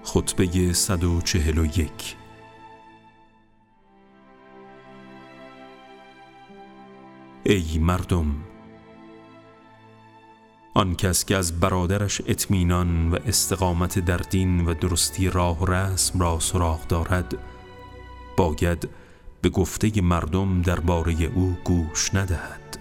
خطبه 141. ای مردم، آن کس که از برادرش اطمینان و استقامت در دین و درستی راه و رسم را سراغ دارد، باید به گفته مردم درباره او گوش ندهد.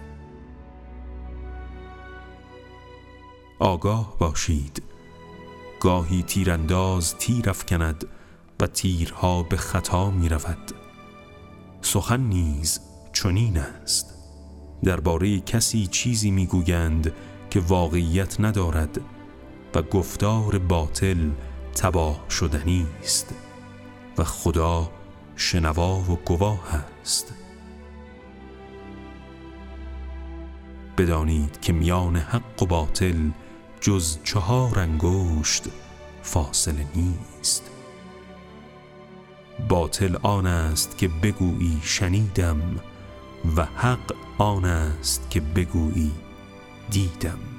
آگاه باشید، گاهی تیرانداز تیر افکند و تیرها به خطا می رود. سخن نیز چنین است. درباره کسی چیزی می گویند که واقعیت ندارد و گفتار باطل تباه شدنی است و خدا شنوا و گواه است. بدانید که میان حق و باطل جز 4 انگشت فاصله نیست. باطل آن است که بگویی شنیدم و حق آن است که بگویی دیدم.